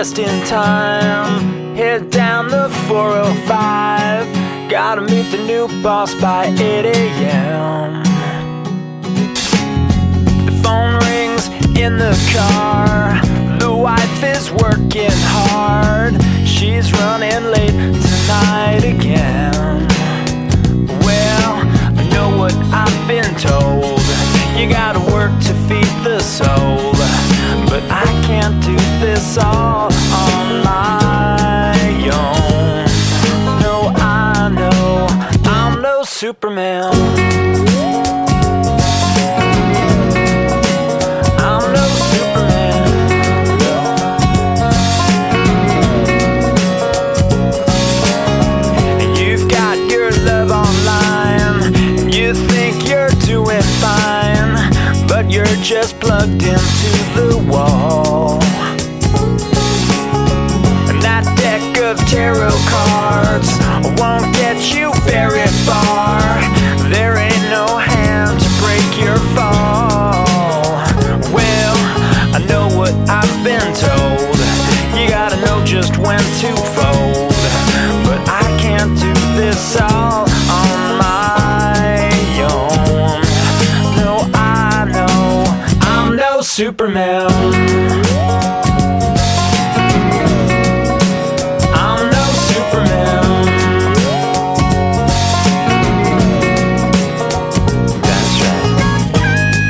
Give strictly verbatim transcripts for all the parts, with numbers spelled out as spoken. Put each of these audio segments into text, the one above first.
just in time. Head down the four oh five. Gotta meet the new boss by eight a.m. The phone rings in the car. The wife is working hard. She's running late tonight again. Well, I know what I've been told. You gotta work to feed the soul. But I can't do this all on my own. No, I know I'm no Superman. I'm no Superman. And you've got your love online, and you think you're doing fine, but you're just plugged into the wall. And that deck of tarot cards won't get you very far. There ain't no hand to break your fall. Well, I know what I've been told. You gotta know just when to fold. But I can't do this all on my own. No, I know I'm no Superman. I'm no Superman. That's right.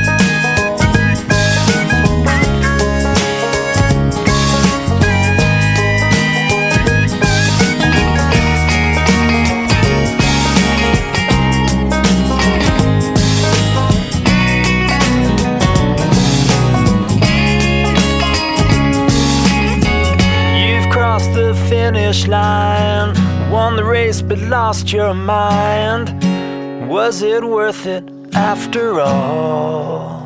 You've crossed the finish line, won the race but lost your mind. Was it worth it after all?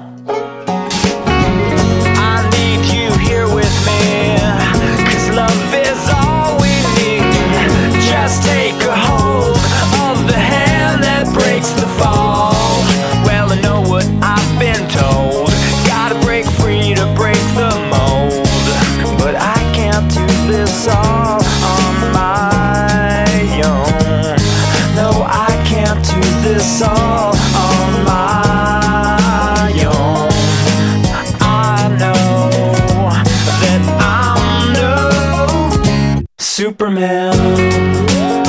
I need you here with me, 'cause love is all we need. Just take a hold of the hand that breaks the fall. Well, I know what I've been told. Gotta break free to break the mold. But I can't do this all on my own. No, I can't do this all on my own. I know that I'm no Superman.